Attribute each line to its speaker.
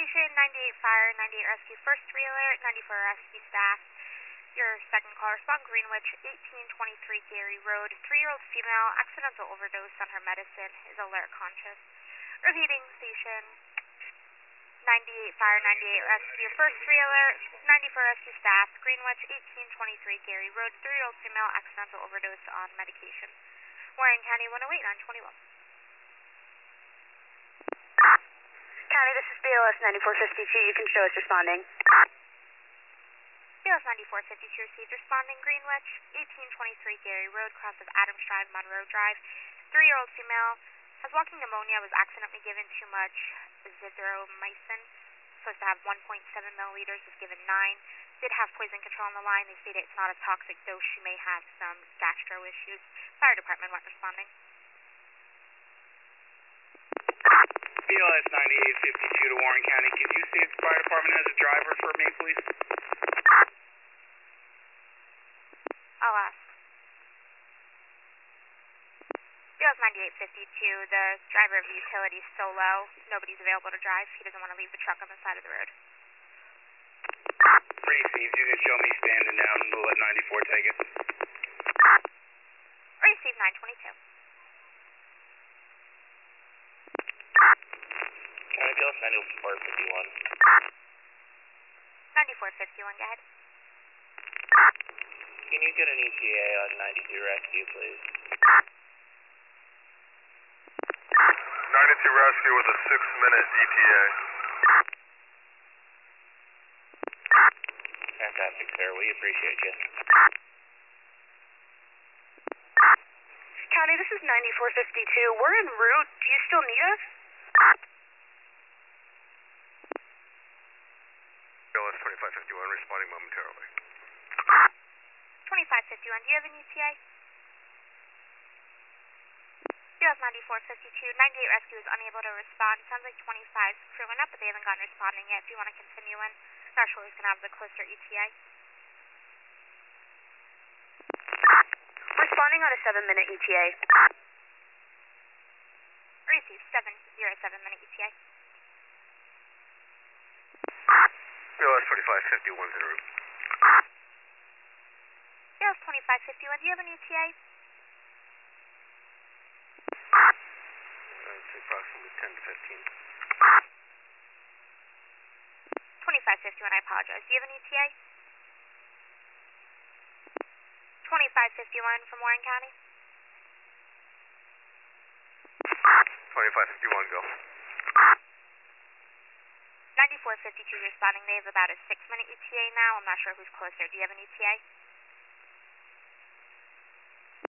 Speaker 1: Station 98 Fire, 98 Rescue, first 3 alert, 94 Rescue staff. Your second call, respond Greenwich, 1823 Gary Road. 3-year-old female, accidental overdose on her medicine, is alert conscious. Repeating, Station 98 Fire, 98 Rescue, first 3 alert, 94 Rescue staff. Greenwich, 1823 Gary Road. 3-year-old female, accidental overdose on medication. Warren County 108, 921.
Speaker 2: County, this is BLS 9452. You can show us responding.
Speaker 1: BLS 9452 received responding Greenwich, 1823 Gary Road, cross of Adams Drive, Monroe Drive. 3-year-old female has walking pneumonia, was accidentally given too much zithromycin. Supposed to have 1.7 milliliters, was given 9. Did have poison control on the line. They stated it's not a toxic dose. She may have some gastro issues. Fire department went responding.
Speaker 3: BLS 9852 to Warren County. Can you see if the fire department has a driver for me, please?
Speaker 1: I'll ask. BLS 9852, the driver of the utility is solo. Nobody's available to drive. He doesn't want to leave the truck on the side of the road.
Speaker 3: Received. You can show me standing down and we'll let 94 take it.
Speaker 1: Received 922.
Speaker 3: County BLS 9451.
Speaker 1: 9451, go ahead.
Speaker 3: Can you get an ETA on 92 Rescue, please?
Speaker 4: 92 Rescue with a 6-minute ETA.
Speaker 3: Fantastic, sir. We appreciate you.
Speaker 2: County, this is 9452. We're en route. Do you still need us?
Speaker 4: BLS 2551 responding momentarily.
Speaker 1: 2551, do you have an ETA? BLS 9452, 98 Rescue is unable to respond. Sounds like 25's crewing up, but they haven't gotten responding yet. If you want to continue in, not sure who's going to have the closer ETA.
Speaker 2: Responding on a 7-minute ETA.
Speaker 1: Received, 707-minute ETA.
Speaker 4: BLS 2551's en route.
Speaker 1: BLS 2551, do you have an ETA?
Speaker 4: It's approximately 10 to 15.
Speaker 1: 2551, I apologize. Do you have an ETA? 2551 from Warren County.
Speaker 4: 2551, go.
Speaker 1: 9452 responding. They have about a 6-minute ETA now. I'm not sure who's closer. Do you have an ETA?